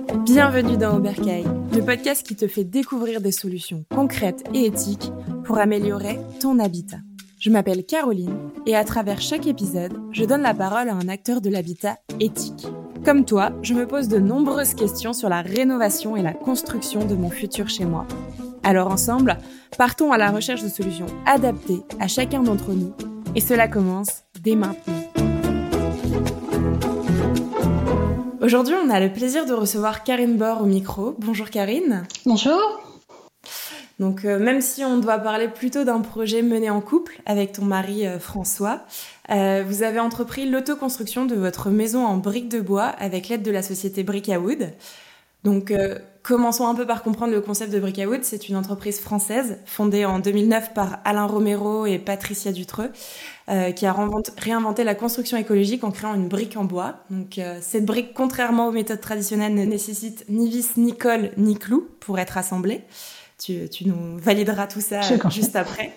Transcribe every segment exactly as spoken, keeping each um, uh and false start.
Bienvenue dans Aubercaille, le podcast qui te fait découvrir des solutions concrètes et éthiques pour améliorer ton habitat. Je m'appelle Caroline et à travers chaque épisode, je donne la parole à un acteur de l'habitat éthique. Comme toi, je me pose de nombreuses questions sur la rénovation et la construction de mon futur chez moi. Alors ensemble, partons à la recherche de solutions adaptées à chacun d'entre nous et cela commence dès maintenant. Aujourd'hui, on a le plaisir de recevoir Karine Bord au micro. Bonjour Karine. Bonjour. Donc, euh, même si on doit parler plutôt d'un projet mené en couple avec ton mari euh, François, euh, vous avez entrepris l'autoconstruction de votre maison en briques de bois avec l'aide de la société Bricawood. Donc, euh, commençons un peu par comprendre le concept de Bricawood. C'est une entreprise française fondée en deux mille neuf par Alain Romero et Patricia Dutreux, euh, qui a réinventé la construction écologique en créant une brique en bois. Donc, euh, cette brique, contrairement aux méthodes traditionnelles, ne nécessite ni vis, ni colle, ni clous pour être assemblée. Tu, tu nous valideras tout ça juste après.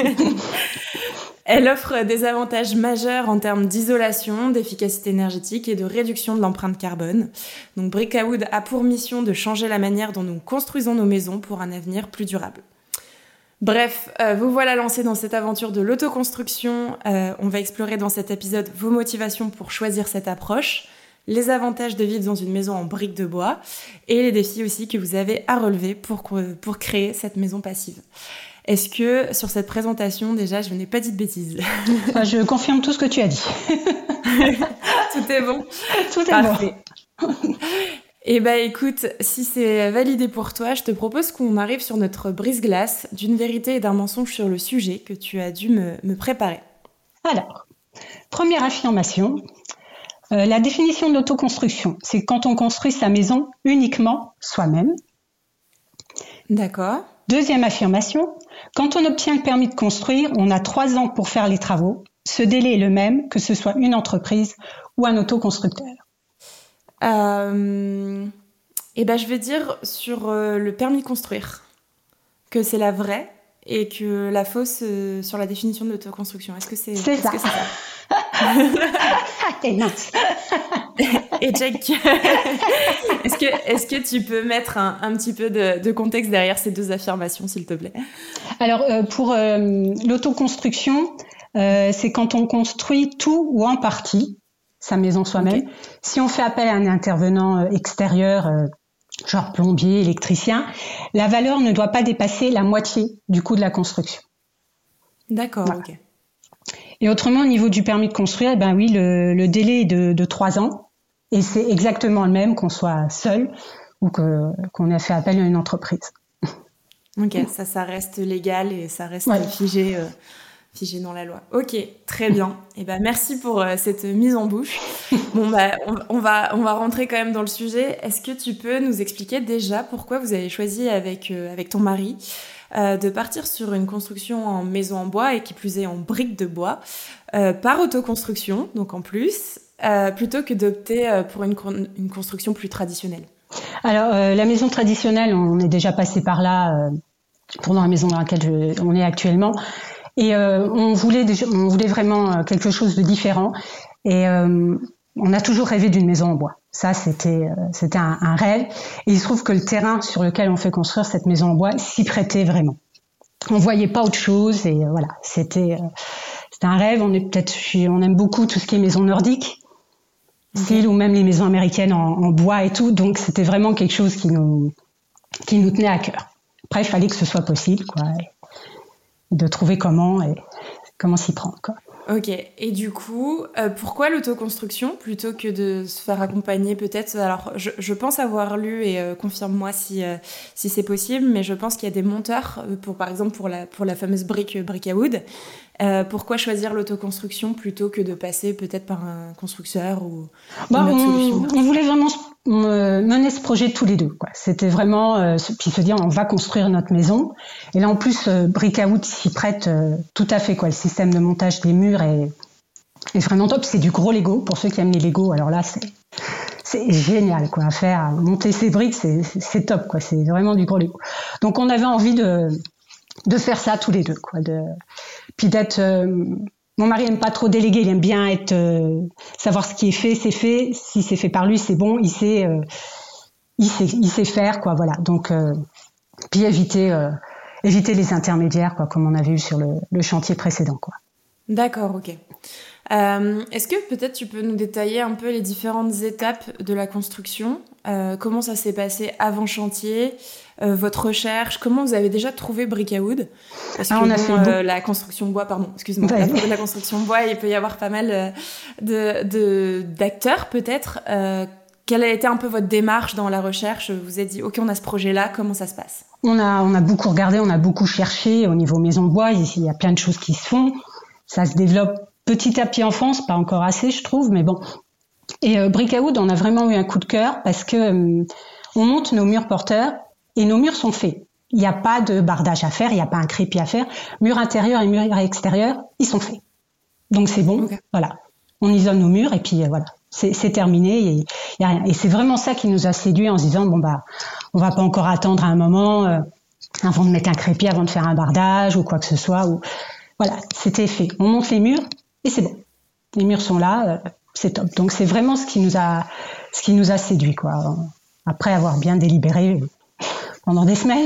Elle offre des avantages majeurs en termes d'isolation, d'efficacité énergétique et de réduction de l'empreinte carbone. Donc Bricawood a pour mission de changer la manière dont nous construisons nos maisons pour un avenir plus durable. Bref, euh, vous voilà lancé dans cette aventure de l'autoconstruction. Euh, on va explorer dans cet épisode vos motivations pour choisir cette approche, les avantages de vivre dans une maison en briques de bois et les défis aussi que vous avez à relever pour, pour créer cette maison passive. Est-ce que sur cette présentation, déjà, je n'ai pas dit de bêtises ? Je confirme tout ce que tu as dit. Tout est bon ? Tout est Parfait. Bon. Eh bien, écoute, si c'est validé pour toi, je te propose qu'on arrive sur notre brise-glace d'une vérité et d'un mensonge sur le sujet que tu as dû me, me préparer. Alors, première affirmation. Euh, la définition de l'autoconstruction, c'est quand on construit sa maison uniquement soi-même. D'accord. Deuxième affirmation, quand on obtient le permis de construire, on a trois ans pour faire les travaux. Ce délai est le même que ce soit une entreprise ou un autoconstructeur. Euh, eh ben, je vais dire sur euh, le permis de construire que c'est la vraie et que la fausse euh, sur la définition de l'autoconstruction. Est-ce que c'est, c'est est-ce ça? Que c'est ça T'es mince. Et Jack, est-ce que, est-ce que tu peux mettre un, un petit peu de, de contexte derrière ces deux affirmations, s'il te plaît ? Alors, euh, pour euh, l'autoconstruction, euh, c'est quand on construit tout ou en partie sa maison soi-même. Okay. Si on fait appel à un intervenant euh, extérieur, euh, genre plombier, électricien, la valeur ne doit pas dépasser la moitié du coût de la construction. D'accord, voilà. Ok. Et autrement, au niveau du permis de construire, ben oui, le, le délai est de, de trois ans. Et c'est exactement le même qu'on soit seul ou que, qu'on ait fait appel à une entreprise. Ok, ça, ça reste légal et ça reste ouais. figé, euh, figé dans la loi. Ok, très bien. Et ben, merci pour euh, cette mise en bouche. Bon, bah, on, on, va, on va rentrer quand même dans le sujet. Est-ce que tu peux nous expliquer déjà pourquoi vous avez choisi avec, euh, avec ton mari euh, de partir sur une construction en maison en bois et qui plus est en briques de bois, euh, par autoconstruction, donc en plus, euh, plutôt que d'opter euh, pour une, une construction plus traditionnelle ? Alors, euh, la maison traditionnelle, on est déjà passé par là euh, pour dans la maison dans laquelle je, on est actuellement. Et euh, on, voulait déjà, on voulait vraiment quelque chose de différent. Et euh, on a toujours rêvé d'une maison en bois. Ça, c'était, euh, c'était un, un rêve. Et il se trouve que le terrain sur lequel on fait construire cette maison en bois s'y prêtait vraiment. On voyait pas autre chose. Et euh, voilà, c'était, euh, c'était un rêve. On est peut-être, on aime beaucoup tout ce qui est maison nordique. Style, ou même les maisons américaines en, en bois et tout. Donc, c'était vraiment quelque chose qui nous, qui nous tenait à cœur. Après, il fallait que ce soit possible, quoi. Et de trouver comment et comment s'y prendre, quoi. Ok. Et du coup, euh, pourquoi l'autoconstruction plutôt que de se faire accompagner peut-être ? Alors, je, je pense avoir lu, et euh, confirme-moi si, euh, si c'est possible, mais je pense qu'il y a des monteurs, pour, par exemple pour la, pour la fameuse brique Bricawood. Euh, pourquoi choisir l'autoconstruction plutôt que de passer peut-être par un constructeur ou bah, une autre on, solution ? On voulait vraiment euh, mener ce projet tous les deux, quoi. C'était vraiment, euh, puis se dire on va construire notre maison. Et là en plus, euh, Bricawood s'y prête euh, tout à fait, quoi. Le système de montage des murs est, est vraiment top. C'est du gros Lego pour ceux qui aiment les Lego. Alors là, c'est c'est génial, quoi. À faire, monter ces briques, c'est, c'est top, quoi. C'est vraiment du gros Lego. Donc on avait envie de de faire ça tous les deux, quoi. De puis d'être euh, mon mari aime pas trop déléguer, il aime bien être euh, savoir ce qui est fait, c'est fait, si c'est fait par lui, c'est bon, il sait euh, il sait, il sait faire, quoi. Voilà. Donc, euh, puis éviter, euh, éviter les intermédiaires, quoi, comme on avait eu sur le, le chantier précédent, quoi. D'accord, ok. Euh, est-ce que peut-être tu peux nous détailler un peu les différentes étapes de la construction, euh, comment ça s'est passé avant chantier, euh, votre recherche, comment vous avez déjà trouvé Bricawood? Parce que ah, on a bon, fait euh, la construction bois, pardon, excuse-moi, ouais. la, la construction bois, il peut y avoir pas mal de, de, d'acteurs peut-être. Euh, quelle a été un peu votre démarche dans la recherche? Vous vous êtes dit, ok, on a ce projet-là, comment ça se passe? On a, on a beaucoup regardé, on a beaucoup cherché au niveau maison bois. Il y a plein de choses qui se font. Ça se développe petit à petit en France, pas encore assez, je trouve, mais bon. Et euh, Bricawood, on a vraiment eu un coup de cœur parce que euh, on monte nos murs porteurs et nos murs sont faits. Il n'y a pas de bardage à faire, il n'y a pas un crépi à faire. Mur intérieur et mur extérieur, ils sont faits. Donc c'est bon, okay. Voilà. On isole nos murs et puis euh, voilà, c'est, c'est terminé. Et, y a rien. Et c'est vraiment ça qui nous a séduit en se disant bon bah, on va pas encore attendre un moment euh, avant de mettre un crépi, avant de faire un bardage ou quoi que ce soit. Ou voilà, c'était fait. On monte les murs. Et c'est bon, les murs sont là, euh, c'est top. Donc c'est vraiment ce qui nous a, ce qui nous a séduit, quoi. Après avoir bien délibéré pendant des semaines,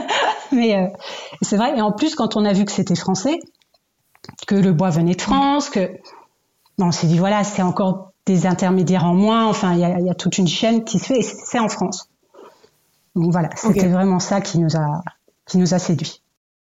mais euh, c'est vrai. Et en plus, quand on a vu que c'était français, que le bois venait de France, que bon, on s'est dit voilà, c'est encore des intermédiaires en moins. Enfin, il y a, y a toute une chaîne qui se fait, et c'est en France. Donc voilà, c'était okay. Vraiment ça qui nous a, qui nous a séduit.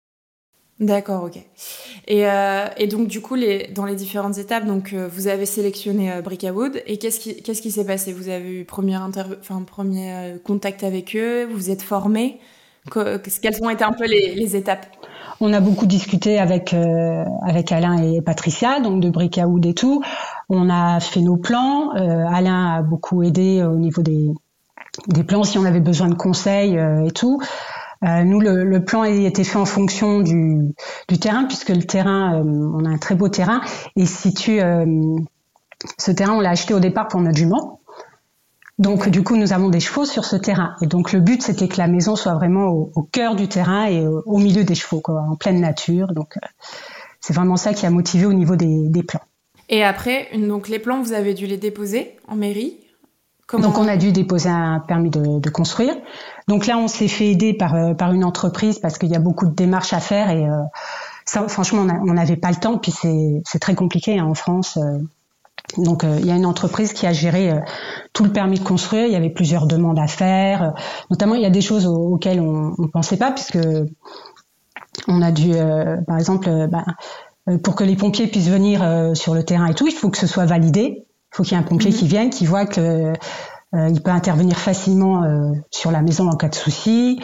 D'accord, ok. Et, euh, et donc du coup, les, dans les différentes étapes, donc euh, vous avez sélectionné euh, Bricawood et qu'est-ce qui, qu'est-ce qui s'est passé? Vous avez eu premier, interv- enfin, premier euh, contact avec eux, vous vous êtes formés. Que, quelles ont été un peu les, les étapes? On a beaucoup discuté avec euh, avec Alain et Patricia, donc de Bricawood et tout. On a fait nos plans. Euh, Alain a beaucoup aidé au niveau des des plans si on avait besoin de conseils euh, et tout. Euh, nous, le, le plan a été fait en fonction du, du terrain, puisque le terrain, euh, on a un très beau terrain, et situe, euh, ce terrain, on l'a acheté au départ pour notre jument. Donc, okay. Du coup, nous avons des chevaux sur ce terrain. Et donc, le but, c'était que la maison soit vraiment au, au cœur du terrain et au, au milieu des chevaux, quoi, en pleine nature. Donc, euh, c'est vraiment ça qui a motivé au niveau des, des plans. Et après, donc les plans, vous avez dû les déposer en mairie? Comment... Donc on a dû déposer un permis de, de construire. Donc là on s'est fait aider par euh, par une entreprise parce qu'il y a beaucoup de démarches à faire et euh, ça franchement on n'avait pas le temps puis c'est c'est très compliqué hein, en France. Euh, donc euh, il y a une entreprise qui a géré euh, tout le permis de construire. Il y avait plusieurs demandes à faire, euh, notamment il y a des choses aux, auxquelles on ne pensait pas puisque on a dû euh, par exemple euh, bah, pour que les pompiers puissent venir euh, sur le terrain et tout, il faut que ce soit validé. Il faut qu'il y ait un pompier mmh. qui vienne, qui voit que euh, il peut intervenir facilement euh, sur la maison en cas de souci.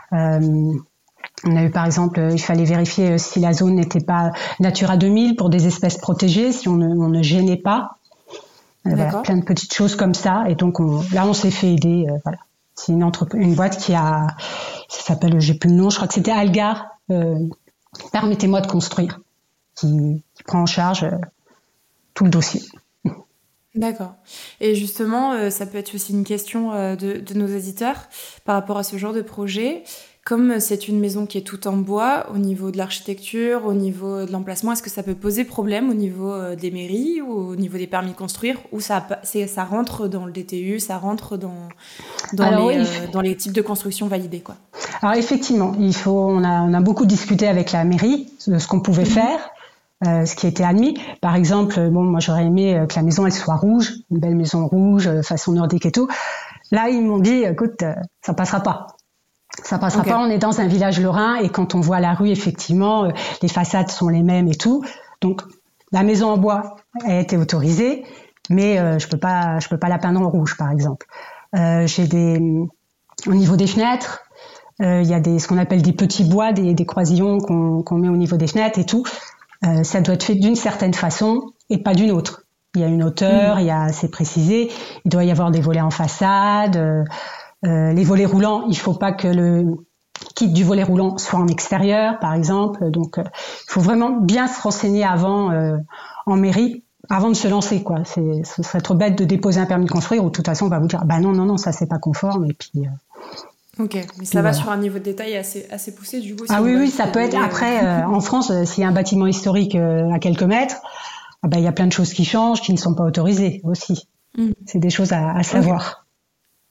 Euh, on a eu par exemple, il fallait vérifier si la zone n'était pas Natura deux mille pour des espèces protégées, si on ne, on ne gênait pas. Euh, voilà, plein de petites choses comme ça. Et donc on, là, on s'est fait aider. Euh, voilà, c'est une entreprise, une boîte qui a, ça s'appelle, j'ai plus le nom, je crois que c'était Algar. Euh, Permettez-moi de construire, qui, qui prend en charge euh, tout le dossier. D'accord. Et justement, euh, ça peut être aussi une question euh, de, de nos éditeurs par rapport à ce genre de projet. Comme c'est une maison qui est toute en bois, au niveau de l'architecture, au niveau de l'emplacement, est-ce que ça peut poser problème au niveau euh, des mairies ou au niveau des permis de construire, ou ça, c'est, ça rentre dans le D T U, ça rentre dans, dans, Alors, les, oui, euh, dans les types de construction validés, quoi? Alors effectivement, il faut, on, a, on a beaucoup discuté avec la mairie de ce qu'on pouvait mmh. faire. Euh, ce qui était admis. Par exemple, bon, moi j'aurais aimé que la maison elle soit rouge, une belle maison rouge, euh, façon nordique et tout. Là, ils m'ont dit, écoute, euh, ça passera pas. Ça passera okay. pas. On est dans un village lorrain et quand on voit la rue, effectivement, euh, les façades sont les mêmes et tout. Donc, la maison en bois a été autorisée, mais euh, je peux pas, je peux pas la peindre en rouge, par exemple. Euh, j'ai des, au niveau des fenêtres, il euh, y a des, ce qu'on appelle des petits bois, des, des croisillons qu'on, qu'on met au niveau des fenêtres et tout. Euh, ça doit être fait d'une certaine façon et pas d'une autre. Il y a une hauteur, mmh. il y a, c'est précisé. Il doit y avoir des volets en façade. Euh, euh, les volets roulants, il faut pas que le kit du volet roulant soit en extérieur, par exemple. Donc, euh, il faut vraiment bien se renseigner avant euh, en mairie, avant de se lancer, quoi. C'est, ce serait trop bête de déposer un permis de construire où de toute façon on va vous dire, bah non, non, non, ça c'est pas conforme. Et puis. Euh, Ok, mais ça va voilà. Sur un niveau de détail assez, assez poussé du coup. Si ah oui, oui, ça peut être. Après, euh, en France, euh, s'il y a un bâtiment historique euh, à quelques mètres, ah ben, il y a plein de choses qui changent, qui ne sont pas autorisées aussi. Mm. C'est des choses à, à savoir.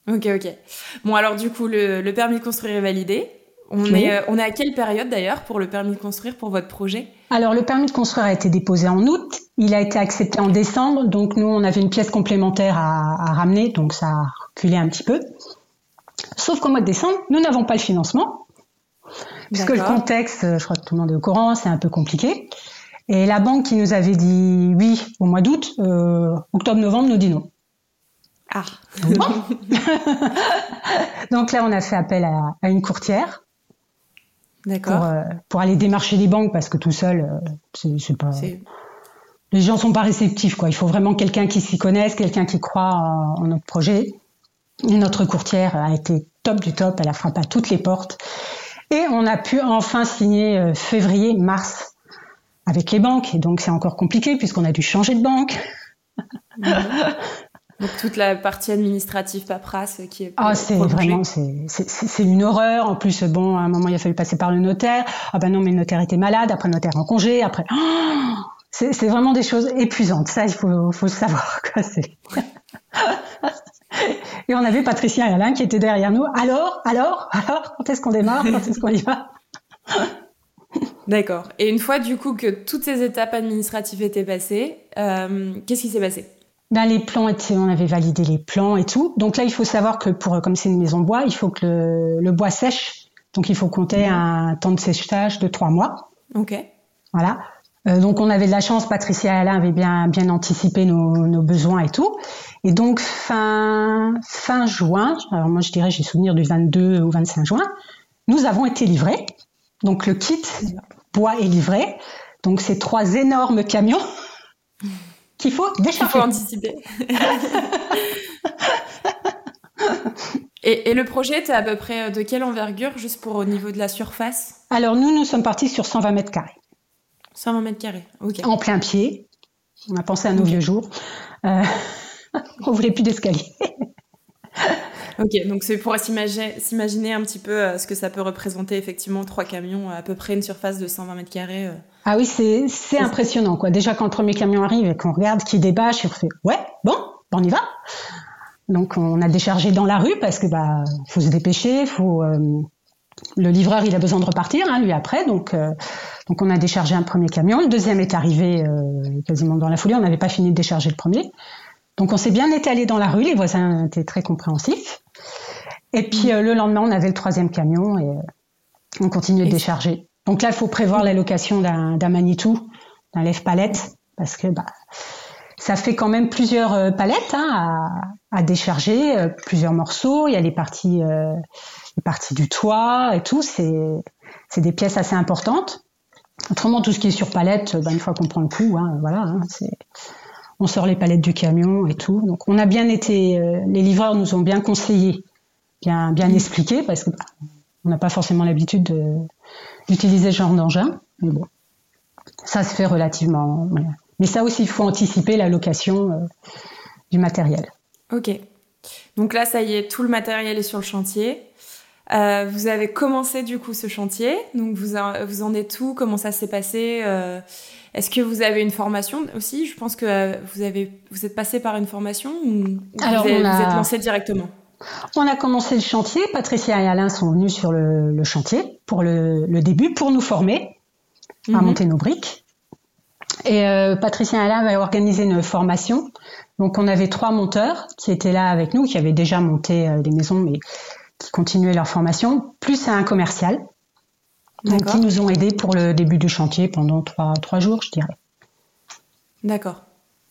Ok, ok. Bon, alors du coup, le, le permis de construire est validé. On, Oui. est, on est à quelle période d'ailleurs pour le permis de construire pour votre projet? Alors, le permis de construire a été déposé en août. Il a été accepté en décembre. Donc, nous, on avait une pièce complémentaire à, à ramener. Donc, ça a reculé un petit peu. Sauf qu'au mois de décembre, nous n'avons pas le financement. Puisque le D'accord. contexte, je crois que tout le monde est au courant, c'est un peu compliqué. Et la banque qui nous avait dit oui au mois d'août, euh, octobre-novembre nous dit non. Ah. Bon. Donc là, on a fait appel à, à une courtière. D'accord. Pour, euh, pour aller démarcher les banques parce que tout seul, euh, c'est, c'est pas. C'est... Les gens sont pas réceptifs, quoi. Il faut vraiment quelqu'un qui s'y connaisse, quelqu'un qui croit en, en notre projet. Et notre courtière a été top du top. Elle a frappé à toutes les portes. Et on a pu enfin signer euh, février, mars avec les banques. Et donc c'est encore compliqué puisqu'on a dû changer de banque. Mmh. Donc toute la partie administrative, paperasse qui est Ah, c'est prolongée. vraiment, c'est, c'est, c'est une horreur. En plus, bon, à un moment, il a fallu passer par le notaire. Ah ben non, mais le notaire était malade. Après, le notaire en congé. Après, oh, c'est, c'est vraiment des choses épuisantes. Ça, il faut, faut le savoir, quoi. C'est... Et on avait Patricia et Alain qui étaient derrière nous. Alors, alors, alors, quand est-ce qu'on démarre? Quand est-ce qu'on y va? D'accord. Et une fois, du coup, que toutes ces étapes administratives étaient passées, euh, qu'est-ce qui s'est passé? Ben, les plans étaient, on avait validé les plans et tout. Donc là, il faut savoir que pour, comme c'est une maison bois, il faut que le, le bois sèche. Donc il faut compter mmh. un temps de séchage de trois mois. Ok. Voilà. Euh, donc on avait de la chance, Patricia et Alain avaient bien, bien anticipé nos, nos besoins et tout. Et donc fin, fin juin, alors moi je dirais, j'ai souvenir du vingt-deux ou vingt-cinq juin, nous avons été livrés. Donc le kit bois est livré. Donc c'est trois énormes camions qu'il faut décharger. Il faut anticiper. et, et le projet était à peu près de quelle envergure, juste pour au niveau de la surface? Alors nous, nous sommes partis sur cent vingt mètres carrés. cent vingt mètres carrés, ok. En plein pied. On a pensé à nos okay. vieux jours. Euh, on voulait plus d'escalier. Ok, donc c'est pour s'imaginer, s'imaginer un petit peu ce que ça peut représenter, effectivement, trois camions, à peu près une surface de cent vingt mètres carrés. Ah oui, c'est, c'est, c'est impressionnant, quoi. Déjà, quand le premier camion arrive et qu'on regarde qui débâche, on fait « Ouais, bon, on y va ». Donc, on a déchargé dans la rue parce que bah faut se dépêcher, faut... Euh, le livreur, il a besoin de repartir, hein, lui, après. Donc, euh, donc, on a déchargé un premier camion. Le deuxième est arrivé euh, quasiment dans la foulée. On n'avait pas fini de décharger le premier. Donc, on s'est bien étalé dans la rue. Les voisins étaient très compréhensifs. Et puis, euh, le lendemain, on avait le troisième camion et euh, on continuait de décharger. Donc là, il faut prévoir la location d'un, d'un Manitou, d'un lève-palette, parce que bah, ça fait quand même plusieurs euh, palettes hein, à, à décharger, euh, plusieurs morceaux. Il y a les parties... Euh, les parties du toit et tout, c'est, c'est des pièces assez importantes. Autrement, tout ce qui est sur palette, ben, une fois qu'on prend le coup, hein, voilà, hein, c'est, on sort les palettes du camion et tout. Donc, on a bien été, euh, les livreurs nous ont bien conseillé, bien, bien expliqué, parce que bah, on n'a pas forcément l'habitude de, d'utiliser ce genre d'engin. Mais bon, ça se fait relativement. Voilà. Mais ça aussi, il faut anticiper la location euh, du matériel. Ok. Donc là, ça y est, tout le matériel est sur le chantier. Euh, vous avez commencé du coup ce chantier, donc vous, en, vous en êtes où? Comment ça s'est passé? euh, Est-ce que vous avez une formation aussi? Je pense que euh, vous avez, vous êtes passé par une formation ou, ou Alors, vous, avez, a... vous êtes lancé directement? On a commencé le chantier. Patricia et Alain sont venus sur le, le chantier pour le, le début, pour nous former mm-hmm. à monter nos briques. Et euh, Patricia et Alain avaient organisé une formation. Donc on avait trois monteurs qui étaient là avec nous, qui avaient déjà monté euh, des maisons, mais qui continuaient leur formation, plus un commercial, donc, qui nous ont aidés pour le début du chantier pendant trois, trois jours, je dirais. D'accord.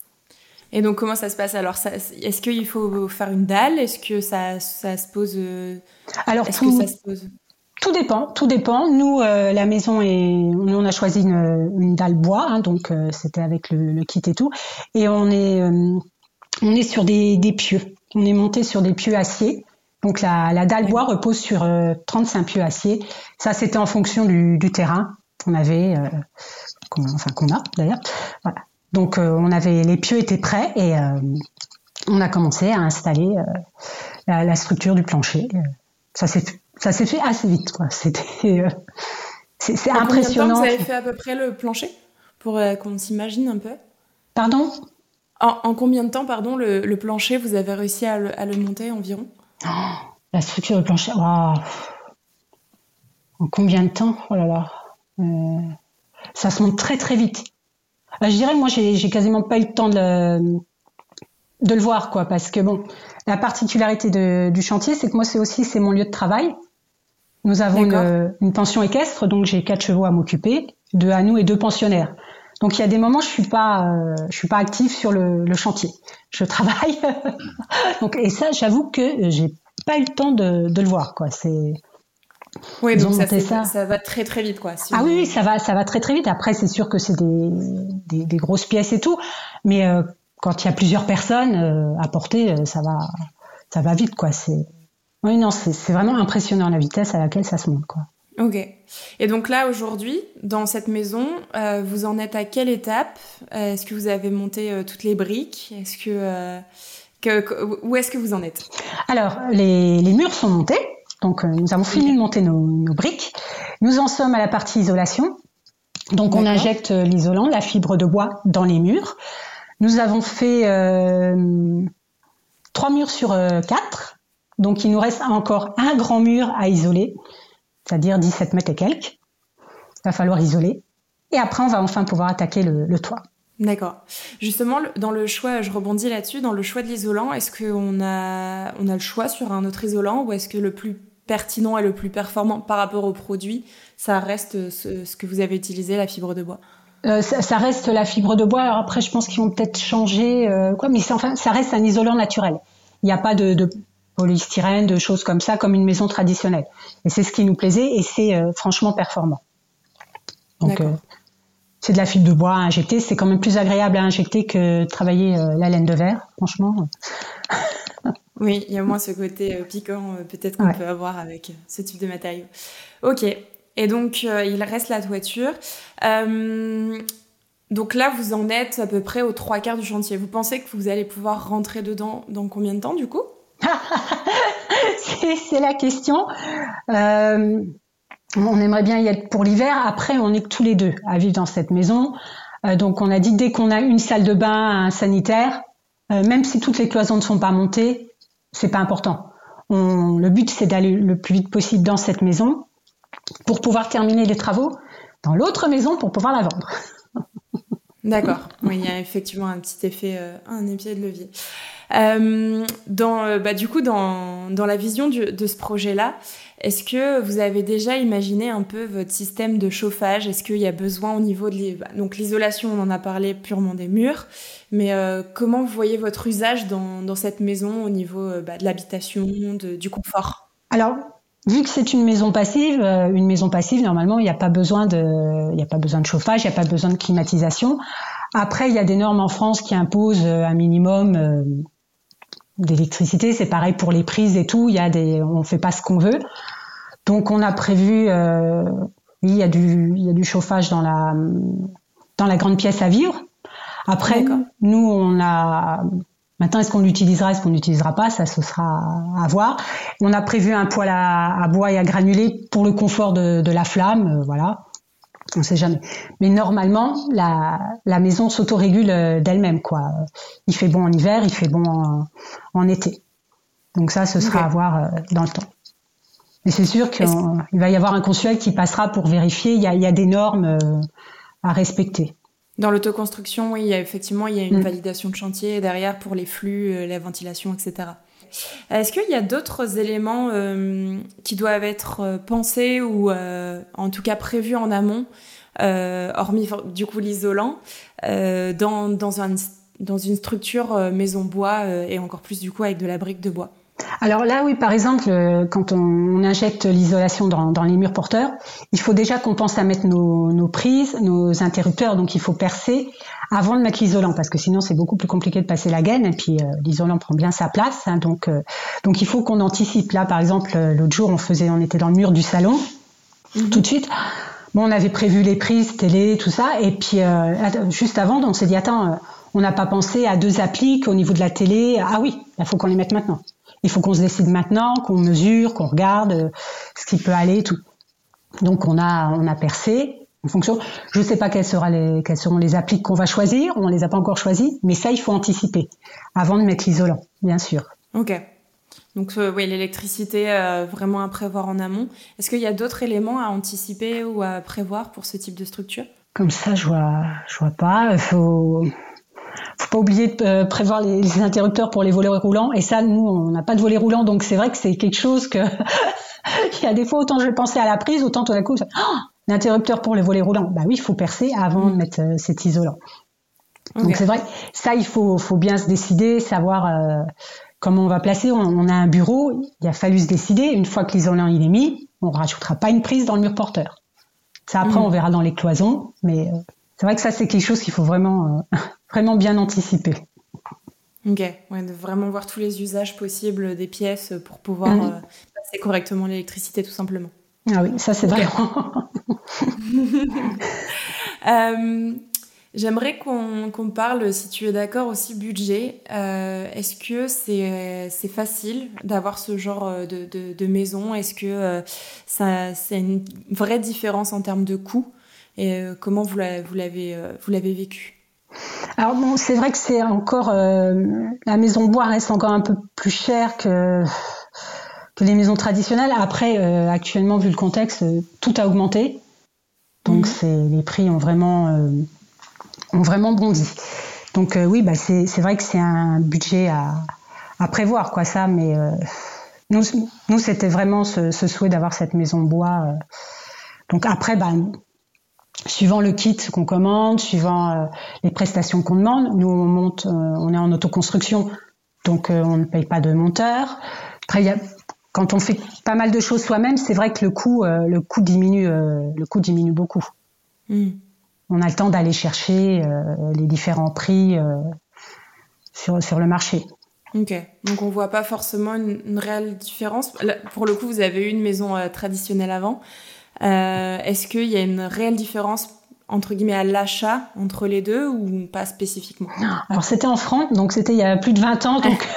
Et donc, comment ça se passe alors? Ça, est-ce qu'il faut faire une dalle? Est-ce que ça, ça se pose euh... Alors, est-ce tout, que ça se pose tout dépend, tout dépend. Nous, euh, la maison est... Nous, on a choisi une, une dalle bois, hein, donc euh, c'était avec le, le kit et tout. Et on est, euh, on est sur des, des pieux. On est monté sur des pieux acier. Donc la, la dalle bois repose sur euh, trente-cinq pieux acier. Ça, c'était en fonction du, du terrain qu'on avait, euh, qu'on, enfin qu'on a d'ailleurs. Voilà. Donc euh, on avait, les pieux étaient prêts et euh, on a commencé à installer euh, la, la structure du plancher. Ça s'est, ça s'est fait assez vite, quoi. C'était, euh, c'est, c'est en impressionnant. Combien de temps vous avez fait à peu près le plancher pour euh, qu'on s'imagine un peu? Pardon? En, en combien de temps, pardon, le, le plancher vous avez réussi à le, à le monter environ? Oh, la structure de plancher, wow. En combien de temps? Oh là là. Euh, ça se monte très très vite. Euh, je dirais, moi, j'ai, j'ai quasiment pas eu le temps de le, de le voir, quoi, parce que bon, la particularité de, du chantier, c'est que moi, c'est aussi c'est mon lieu de travail. Nous avons une, une pension équestre, donc j'ai quatre chevaux à m'occuper, deux à nous et deux pensionnaires. Donc il y a des moments, je suis pas, euh, je suis pas active sur le, le chantier. Je travaille. Donc et ça, j'avoue que j'ai pas eu le temps de, de le voir, quoi. C'est oui, donc ça, ça. ça va très très vite, quoi. Si ah on... oui, oui, ça va, ça va très très vite. Après, c'est sûr que c'est des, des, des grosses pièces et tout, mais euh, quand il y a plusieurs personnes euh, à porter, euh, ça va, ça va vite, quoi. C'est oui, non, c'est, c'est vraiment impressionnant la vitesse à laquelle ça se monte, quoi. Ok. Et donc là, aujourd'hui, dans cette maison, euh, vous en êtes à quelle étape? euh, Est-ce que vous avez monté euh, toutes les briques? Est-ce que, euh, que, que où est-ce que vous en êtes? Alors, les, les murs sont montés. Donc, euh, nous avons fini de monter nos, nos briques. Nous en sommes à la partie isolation. Donc, D'accord. on injecte l'isolant, la fibre de bois, dans les murs. Nous avons fait euh, trois murs sur euh, quatre. Donc, il nous reste encore un grand mur à isoler, c'est-à-dire dix-sept mètres et quelques. Il va falloir isoler. Et après, on va enfin pouvoir attaquer le, le toit. D'accord. Justement, dans le choix, je rebondis là-dessus, dans le choix de l'isolant, est-ce qu'on a, on a le choix sur un autre isolant ou est-ce que le plus pertinent et le plus performant par rapport au produit, ça reste ce, ce que vous avez utilisé, la fibre de bois? euh, ça, ça reste la fibre de bois. Alors après, je pense qu'ils vont peut-être changer, euh, quoi, mais c'est, enfin, ça reste un isolant naturel. Il n'y a pas de... de polystyrène, de choses comme ça, comme une maison traditionnelle. Et c'est ce qui nous plaisait et c'est euh, franchement performant. Donc, euh, c'est de la fibre de bois à injecter. C'est quand même plus agréable à injecter que de travailler euh, la laine de verre, franchement. Oui, il y a moins ce côté euh, piquant euh, peut-être qu'on ouais. peut avoir avec euh, ce type de matériau. Ok. Et donc, euh, il reste la toiture. Euh, donc là, vous en êtes à peu près aux trois quarts du chantier. Vous pensez que vous allez pouvoir rentrer dedans dans combien de temps, du coup? c'est, c'est la question. Euh, on aimerait bien y être pour l'hiver. Après, on est que tous les deux à vivre dans cette maison. Euh, donc, on a dit dès qu'on a une salle de bain, un sanitaire, euh, même si toutes les cloisons ne sont pas montées, c'est pas important. On, le but, c'est d'aller le plus vite possible dans cette maison pour pouvoir terminer les travaux dans l'autre maison pour pouvoir la vendre. D'accord. Oui, il y a effectivement un petit effet, euh, un effet de levier. Euh, dans, euh, bah, du coup, dans, dans la vision du, de ce projet-là, est-ce que vous avez déjà imaginé un peu votre système de chauffage? Est-ce qu'il y a besoin au niveau de bah, donc l'isolation, on en a parlé purement des murs, mais euh, comment vous voyez votre usage dans, dans cette maison au niveau euh, bah, de l'habitation, de, du confort? Alors, vu que c'est une maison passive, euh, une maison passive, normalement, il n'y a pas besoin de, il n'y a pas besoin de chauffage, il n'y a pas besoin de climatisation. Après, il y a des normes en France qui imposent un minimum euh, d'électricité. C'est pareil pour les prises et tout. Il y a des, on fait pas ce qu'on veut. Donc, on a prévu, euh, oui, il y a du, il y a du chauffage dans la, dans la grande pièce à vivre. Après, D'accord. nous, on a, maintenant, est-ce qu'on l'utilisera, est-ce qu'on l'utilisera pas, ça, ce sera à voir. On a prévu un poêle à, à bois et à granulés pour le confort de, de la flamme, euh, voilà. On ne sait jamais. Mais normalement, la, la maison s'autorégule d'elle-même, quoi. Il fait bon en hiver, il fait bon en, en été. Donc ça, ce sera okay. à voir euh, dans le temps. Mais c'est sûr qu'il que... va y avoir un consuel qui passera pour vérifier. Il y a, il y a des normes euh, à respecter. Dans l'autoconstruction, oui, il y a effectivement, il y a une mmh. validation de chantier derrière pour les flux, euh, la ventilation, et cetera. Est-ce qu'il y a d'autres éléments euh, qui doivent être euh, pensés ou euh, en tout cas prévus en amont, euh, hormis du coup l'isolant, euh, dans, dans, un, dans une structure euh, maison bois euh, et encore plus du coup avec de la brique de bois? Alors là, oui, par exemple, euh, quand on, on injecte l'isolation dans, dans les murs porteurs, il faut déjà qu'on pense à mettre nos, nos prises, nos interrupteurs, donc il faut percer avant de mettre l'isolant, parce que sinon c'est beaucoup plus compliqué de passer la gaine, et puis euh, l'isolant prend bien sa place, hein, donc euh, donc il faut qu'on anticipe. Là, par exemple, l'autre jour, on faisait, on était dans le mur du salon, mm-hmm. tout de suite. Bon, on avait prévu les prises, télé, tout ça, et puis euh, juste avant, on s'est dit attends, euh, on n'a pas pensé à deux appliques au niveau de la télé. Ah oui, il faut qu'on les mette maintenant. Il faut qu'on se décide maintenant, qu'on mesure, qu'on regarde euh, ce qui peut aller et tout. Donc on a on a percé en fonction. Je ne sais pas quelles seront les quelles seront les appliques qu'on va choisir. On les a pas encore choisies, mais ça il faut anticiper avant de mettre l'isolant, bien sûr. Ok. Donc euh, oui, l'électricité, euh, vraiment à prévoir en amont. Est-ce qu'il y a d'autres éléments à anticiper ou à prévoir pour ce type de structure? Comme ça, je vois, je vois pas. Il faut, faut pas oublier de euh, prévoir les, les interrupteurs pour les volets roulants. Et ça, nous, on n'a pas de volets roulants, donc c'est vrai que c'est quelque chose que il y a des fois, autant je vais penser à la prise, autant tout d'un coup, oh, l'interrupteur pour les volets roulants. Bah oui, il faut percer avant mmh. de mettre euh, cet isolant. Okay. Donc c'est vrai, ça, il faut, faut bien se décider, savoir euh, comment on va placer. On, on a un bureau, il a fallu se décider. Une fois que l'isolant il est mis, on rajoutera pas une prise dans le mur porteur. Ça, après, mmh. on verra dans les cloisons, mais euh, c'est vrai que ça, c'est quelque chose qu'il faut vraiment, euh, vraiment bien anticiper. Ok, ouais, de vraiment voir tous les usages possibles des pièces pour pouvoir mmh. euh, passer correctement l'électricité, tout simplement. Ah oui, ça, c'est okay. vraiment... euh, J'aimerais qu'on, qu'on parle, si tu es d'accord, aussi budget. Euh, est-ce que c'est, c'est facile d'avoir ce genre de, de, de maison? Est-ce que euh, ça, c'est une vraie différence en termes de coûts? Et euh, comment vous, la, vous, l'avez, euh, vous l'avez vécu? Alors bon, c'est vrai que c'est encore... Euh, la maison bois reste encore un peu plus chère que, que les maisons traditionnelles. Après, euh, actuellement, vu le contexte, euh, tout a augmenté. Donc, mmh. c'est, les prix ont vraiment... Euh, ont vraiment bondi. Donc euh, oui, bah c'est c'est vrai que c'est un budget à à prévoir quoi ça, mais euh, nous nous c'était vraiment ce, ce souhait d'avoir cette maison de bois. Euh. Donc après, bah suivant le kit qu'on commande, suivant euh, les prestations qu'on demande, nous on monte, euh, on est en autoconstruction, donc euh, on ne paye pas de monteur. Après il y a quand on fait pas mal de choses soi-même, c'est vrai que le coût euh, le coût diminue euh, le coût diminue beaucoup. Mm. On a le temps d'aller chercher euh, les différents prix euh, sur, sur le marché. Ok, donc on ne voit pas forcément une, une réelle différence. Là, pour le coup, vous avez eu une maison euh, traditionnelle avant. Euh, est-ce qu'il y a une réelle différence, entre guillemets, à l'achat entre les deux ou pas spécifiquement? Alors c'était en francs, donc c'était il y a plus de vingt ans, donc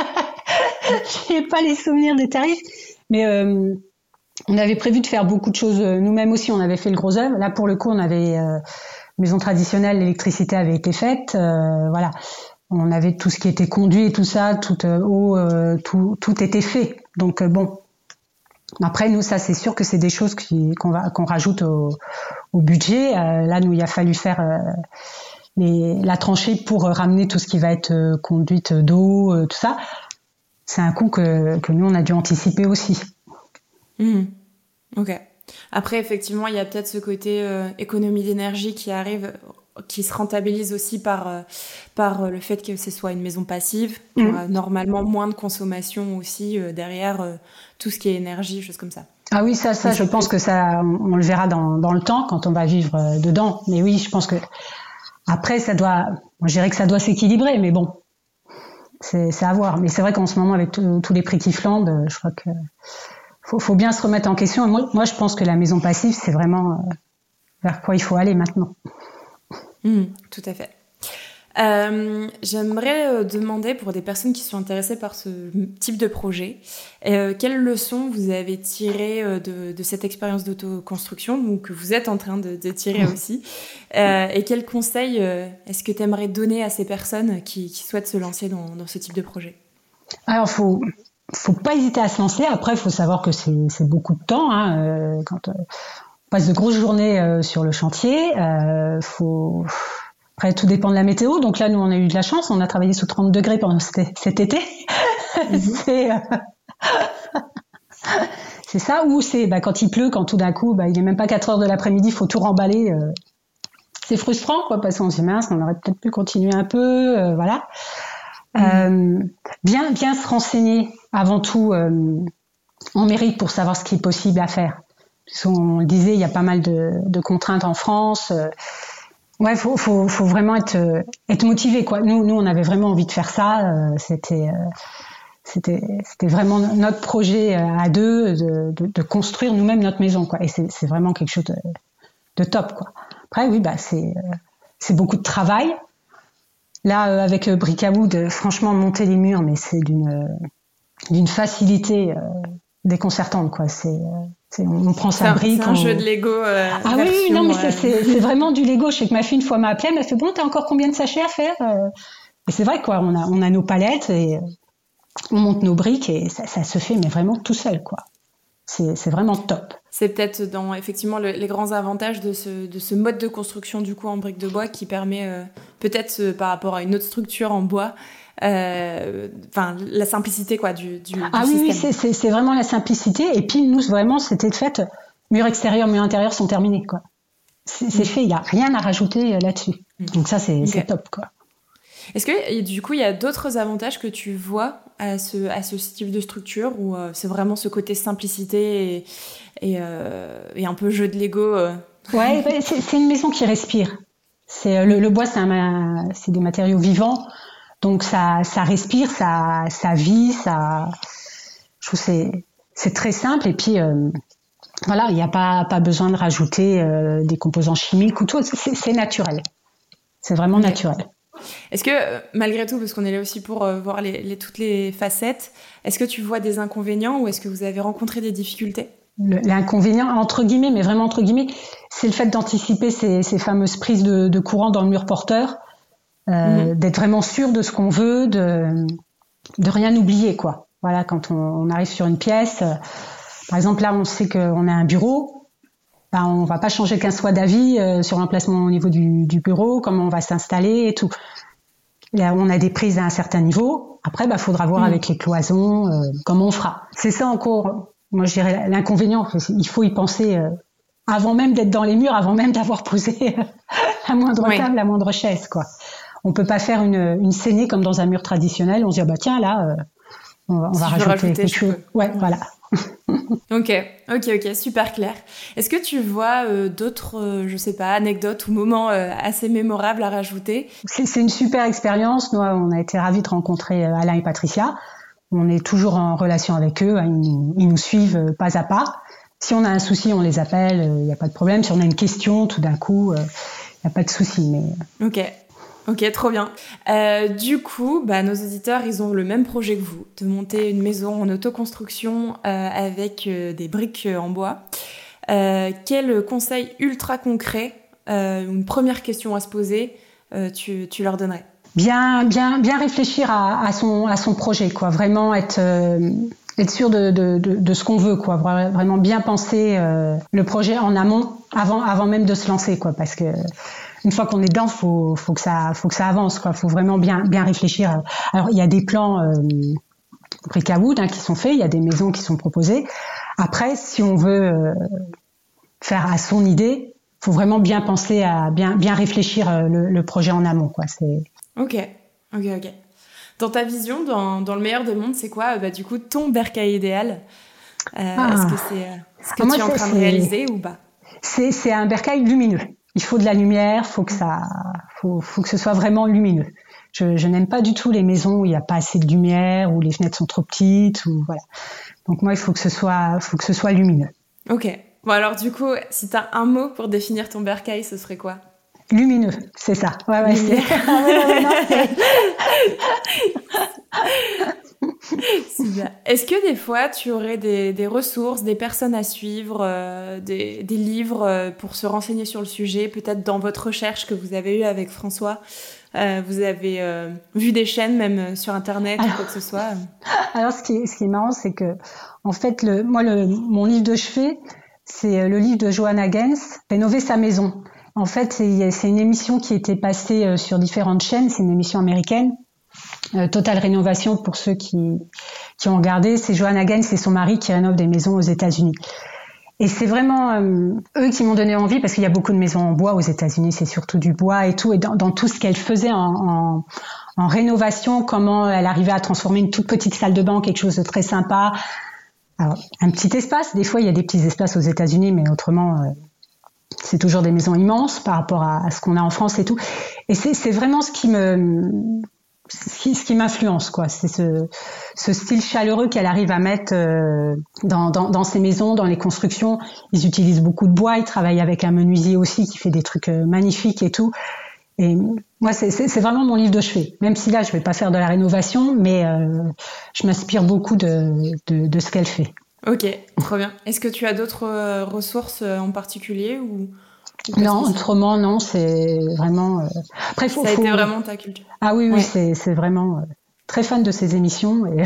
je n'ai pas les souvenirs des tarifs. Mais... Euh, on avait prévu de faire beaucoup de choses nous-mêmes aussi. On avait fait le gros œuvre. Là, pour le coup, on avait euh, maison traditionnelle, l'électricité avait été faite. Euh, voilà, on avait tout ce qui était conduit et tout ça, toute euh, eau, euh, tout, tout était fait. Donc euh, bon. Après, nous, ça, c'est sûr que c'est des choses qui, qu'on va, qu'on rajoute au, au budget. Euh, là, nous, il a fallu faire euh, les, la tranchée pour ramener tout ce qui va être euh, conduite d'eau, euh, tout ça. C'est un coût que, que nous, on a dû anticiper aussi. Mmh. Ok. Après, effectivement, il y a peut-être ce côté euh, économie d'énergie qui arrive, qui se rentabilise aussi par, euh, par le fait que ce soit une maison passive, qui mmh. aura normalement moins de consommation aussi euh, derrière euh, tout ce qui est énergie, choses comme ça. Ah oui, ça, ça, je pense que ça, on le verra dans, dans le temps quand on va vivre euh, dedans. Mais oui, je pense que après, ça doit, moi, je dirais que ça doit s'équilibrer, mais bon, c'est, c'est à voir. Mais c'est vrai qu'en ce moment, avec tout, tous les prix qui flambent, je crois que Faut, faut bien se remettre en question. Moi, moi, je pense que la maison passive, c'est vraiment euh, vers quoi il faut aller maintenant. Mmh, tout à fait. Euh, j'aimerais euh, demander pour des personnes qui sont intéressées par ce type de projet, euh, quelles leçons vous avez tirées euh, de, de cette expérience d'autoconstruction, ou que vous êtes en train de, de tirer aussi, euh, et quels conseils euh, est-ce que tu aimerais donner à ces personnes qui, qui souhaitent se lancer dans, dans ce type de projet? Alors, faut... faut pas hésiter à se lancer. Après, il faut savoir que c'est, c'est beaucoup de temps. Hein. Euh, quand euh, on passe de grosses journées euh, sur le chantier, euh, faut... après, tout dépend de la météo. Donc là, nous, on a eu de la chance. On a travaillé sous trente degrés pendant cet, cet été. Mm-hmm. c'est, euh... c'est ça. Ou c'est bah, quand il pleut, quand tout d'un coup, bah, il n'est même pas quatre heures de l'après-midi, il faut tout remballer. Euh... C'est frustrant, quoi, parce qu'on se dit, mince, on aurait peut-être pu continuer un peu. Euh, voilà. Euh, bien, bien se renseigner avant tout euh, en mairie pour savoir ce qui est possible à faire. Parce qu'on le disait, il y a pas mal de, de contraintes en France. Euh, ouais, faut, faut, faut vraiment être, être motivé, quoi. Nous, nous, on avait vraiment envie de faire ça. Euh, c'était, euh, c'était, c'était vraiment notre projet à deux de, de, de construire nous-mêmes notre maison, quoi. Et c'est, c'est vraiment quelque chose de, de top, quoi. Après, oui, bah, c'est, c'est beaucoup de travail. Là, euh, avec euh, Brick à Wood, euh, franchement, monter les murs, mais c'est d'une, euh, d'une facilité euh, déconcertante, quoi. C'est, euh, c'est, on, on prend sa c'est brique. C'est un on... jeu de Lego. Euh, ah version, oui, non, mais euh... c'est, c'est, c'est vraiment du Lego. Je sais que ma fille, une fois, m'a appelé, elle m'a fait, bon, t'as encore combien de sachets à faire? Et c'est vrai, quoi. On a, on a nos palettes et on monte nos briques et ça, ça se fait mais vraiment tout seul, quoi. C'est, c'est vraiment top. C'est peut-être dans effectivement le, les grands avantages de ce, de ce mode de construction du coup en briques de bois qui permet euh, peut-être euh, par rapport à une autre structure en bois, euh, enfin la simplicité quoi du, du, du ah système. oui, oui c'est, c'est, c'est vraiment la simplicité. Et puis nous vraiment c'était de fait, mur extérieur, mur intérieur sont terminés, quoi. C'est, c'est mmh. fait, il n'y a rien à rajouter là-dessus. Mmh. Donc ça c'est, okay. c'est top, quoi. Est-ce que du coup il y a d'autres avantages que tu vois à ce, à ce type de structure ou euh, c'est vraiment ce côté simplicité et, et, euh, et un peu jeu de Lego euh... Ouais, c'est, c'est une maison qui respire. C'est, le, le bois c'est, un, c'est des matériaux vivants, donc ça, ça respire, ça, ça vit, ça. Je trouve que c'est, c'est très simple et puis euh, voilà, il n'y a pas, pas besoin de rajouter euh, des composants chimiques ou tout, c'est, c'est naturel. C'est vraiment okay. naturel. Est-ce que, malgré tout, parce qu'on est là aussi pour euh, voir les, les, toutes les facettes, est-ce que tu vois des inconvénients ou est-ce que vous avez rencontré des difficultés ? Le, L'inconvénient, entre guillemets, mais vraiment entre guillemets, c'est le fait d'anticiper ces, ces fameuses prises de, de courant dans le mur porteur, euh, mm-hmm. d'être vraiment sûr de ce qu'on veut, de, de rien oublier, quoi. Voilà, quand on, on arrive sur une pièce, euh, par exemple, là, on sait qu'on a un bureau, ben, on va pas changer qu'un soit d'avis euh, sur l'emplacement au niveau du, du bureau, comment on va s'installer et tout. Là, on a des prises à un certain niveau. Après, bah, faudra voir mmh. avec les cloisons euh, comment on fera. C'est ça encore, moi je dirais l'inconvénient. Il faut y penser euh, avant même d'être dans les murs, avant même d'avoir posé la moindre oui. table, la moindre chaise, quoi. On peut pas faire une, une saignée comme dans un mur traditionnel. On se dit, ah bah tiens, là, euh, on, on si va rajouter quelque chose. Ouais, ouais, voilà. Ok, ok, ok, super clair. Est-ce que tu vois euh, d'autres, euh, je sais pas, anecdotes ou moments euh, assez mémorables à rajouter ? c'est, c'est une super expérience. Nous, on a été ravis de rencontrer Alain et Patricia. On est toujours en relation avec eux. Ils nous, ils nous suivent pas à pas. Si on a un souci, on les appelle. Il n'y a pas de problème. Si on a une question, tout d'un coup, il euh, n'y a pas de souci. Mais... Ok. Ok, trop bien. Euh, du coup, bah, nos auditeurs, ils ont le même projet que vous, de monter une maison en autoconstruction euh, avec euh, des briques en bois. Euh, quel conseil ultra concret, euh, une première question à se poser, euh, tu, tu leur donnerais ? Bien, bien, bien réfléchir à, à son, à son projet, quoi. Vraiment être, euh, être sûr de, de, de, de ce qu'on veut, quoi. Vraiment bien penser euh, le projet en amont, avant, avant même de se lancer, quoi, parce que une fois qu'on est dedans, faut, faut que ça, faut que ça avance, quoi. Faut vraiment bien, bien réfléchir. Alors, il y a des plans euh, brick à wood hein, qui sont faits, il y a des maisons qui sont proposées. Après, si on veut euh, faire à son idée, faut vraiment bien penser à bien, bien réfléchir euh, le, le projet en amont, quoi. C'est. Ok, ok, ok. Dans ta vision, dans, dans le meilleur des mondes, c'est quoi, bah, du coup, ton bercail idéal ? euh, ah. Est-ce que c'est euh, ce que ah, moi, tu es en train de réaliser ou pas ? C'est, c'est un bercail lumineux. Il faut de la lumière, faut que ça, faut, faut que ce soit vraiment lumineux. Je, je n'aime pas du tout les maisons où il n'y a pas assez de lumière, où les fenêtres sont trop petites, ou voilà. Donc moi, il faut que ce soit, faut que ce soit lumineux. Ok. Bon alors du coup, si t'as un mot pour définir ton bercail, ce serait quoi ? Lumineux, c'est ça. Ouais, ouais, c'est... Super. Est-ce que des fois, tu aurais des, des ressources, des personnes à suivre, euh, des, des livres euh, pour se renseigner sur le sujet, peut-être dans votre recherche que vous avez eue avec François, euh, vous avez euh, vu des chaînes même sur Internet alors, ou quoi que ce soit ? Alors, ce qui est, ce qui est marrant, c'est que, en fait, le, moi, le, mon livre de chevet, c'est le livre de Joanna Gaines, Rénover sa maison. En fait, c'est, c'est une émission qui était passée sur différentes chaînes. C'est une émission américaine. Euh, Total Rénovation, pour ceux qui, qui ont regardé. C'est Joanna Gaines et son mari qui rénovent des maisons aux États-Unis. Et c'est vraiment euh, eux qui m'ont donné envie, parce qu'il y a beaucoup de maisons en bois aux États-Unis. C'est surtout du bois et tout. Et dans, dans tout ce qu'elle faisait en, en, en rénovation, comment elle arrivait à transformer une toute petite salle de bain en quelque chose de très sympa. Alors, un petit espace. Des fois, il y a des petits espaces aux États-Unis, mais autrement... Euh, c'est toujours des maisons immenses par rapport à, à ce qu'on a en France et tout. Et c'est, c'est vraiment ce qui me, ce qui, ce qui m'influence, quoi. C'est ce, ce style chaleureux qu'elle arrive à mettre euh, dans, dans, dans ses maisons, dans les constructions. Ils utilisent beaucoup de bois. Ils travaillent avec un menuisier aussi qui fait des trucs euh, magnifiques et tout. Et moi, c'est, c'est, c'est vraiment mon livre de chevet. Même si là, je vais pas faire de la rénovation, mais euh, je m'inspire beaucoup de, de, de ce qu'elle fait. Ok, trop bien. Est-ce que tu as d'autres euh, ressources euh, en particulier ou, ou Non, autrement, non, c'est vraiment... Euh... Après, faut, Ça a faut... été vraiment ta culture. Ah oui, oui, ouais. c'est, c'est vraiment... Euh, très fan de ces émissions. Et...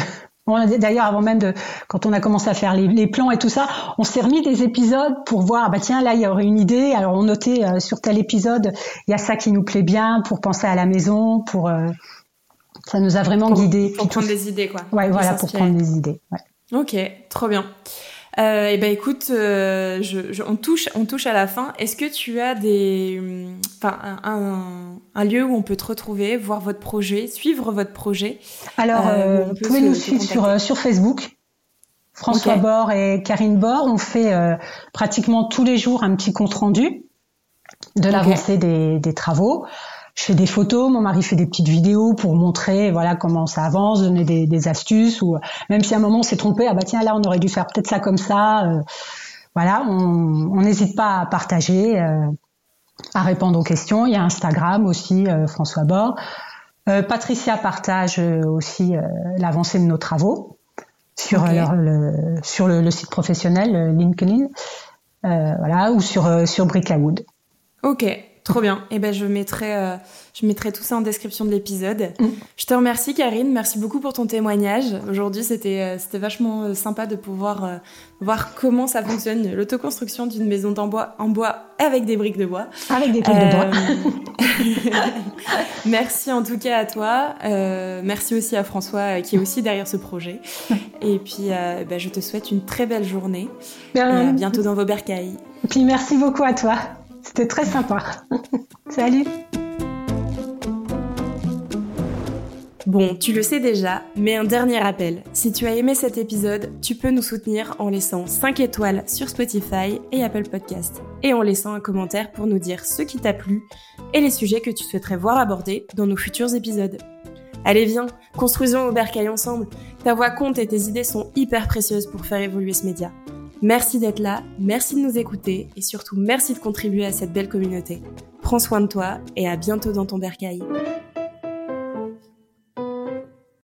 On a, d'ailleurs, avant même de, quand on a commencé à faire les, les plans et tout ça, on s'est remis des épisodes pour voir, bah tiens, là, il y aurait une idée. Alors, on notait euh, sur tel épisode, il y a ça qui nous plaît bien pour penser à la maison, pour, euh, ça nous a vraiment pour, guidés. Pour prendre tout... des idées, quoi. Ouais, voilà, pour prendre des idées. Ouais. Ok, trop bien. Euh, et ben écoute, euh, je, je, on touche, on touche à la fin. Est-ce que tu as des, enfin, un, un, un lieu où on peut te retrouver, voir votre projet, suivre votre projet? Alors, euh, vous pouvez nous suivre sur euh, sur Facebook. François okay. Bord et Karine Bord. On fait euh, pratiquement tous les jours un petit compte rendu de l'avancée okay. des, des travaux. Je fais des photos, mon mari fait des petites vidéos pour montrer voilà comment ça avance, donner des, des astuces, ou même si à un moment on s'est trompé, ah bah tiens là on aurait dû faire peut-être ça comme ça. Euh, voilà, on n'hésite pas à partager, euh, à répondre aux questions. Il y a Instagram aussi, euh, François Bord. Euh, Patricia partage aussi euh, l'avancée de nos travaux sur okay. leur, le sur le, le site professionnel LinkedIn, euh, voilà, ou sur euh, sur Brick à Wood. Ok. Trop bien. Et eh ben je mettrai, euh, je mettrai tout ça en description de l'épisode. Mmh. Je te remercie, Karine. Merci beaucoup pour ton témoignage. Aujourd'hui, c'était, euh, c'était vachement sympa de pouvoir euh, voir comment ça fonctionne, l'autoconstruction d'une maison en bois, en bois avec des briques de bois. Avec des briques euh... de bois. Merci en tout cas à toi. Euh, merci aussi à François qui est aussi derrière ce projet. Et puis, euh, ben, je te souhaite une très belle journée. Bien. Et à bientôt dans vos bercailles. Et puis, merci beaucoup à toi. C'était très sympa. Salut. Bon, tu le sais déjà, mais un dernier rappel. Si tu as aimé cet épisode, tu peux nous soutenir en laissant cinq étoiles sur Spotify et Apple Podcast. Et en laissant un commentaire pour nous dire ce qui t'a plu et les sujets que tu souhaiterais voir abordés dans nos futurs épisodes. Allez viens, construisons au bercail ensemble. Ta voix compte et tes idées sont hyper précieuses pour faire évoluer ce média. Merci d'être là, merci de nous écouter et surtout merci de contribuer à cette belle communauté. Prends soin de toi et à bientôt dans ton bercail.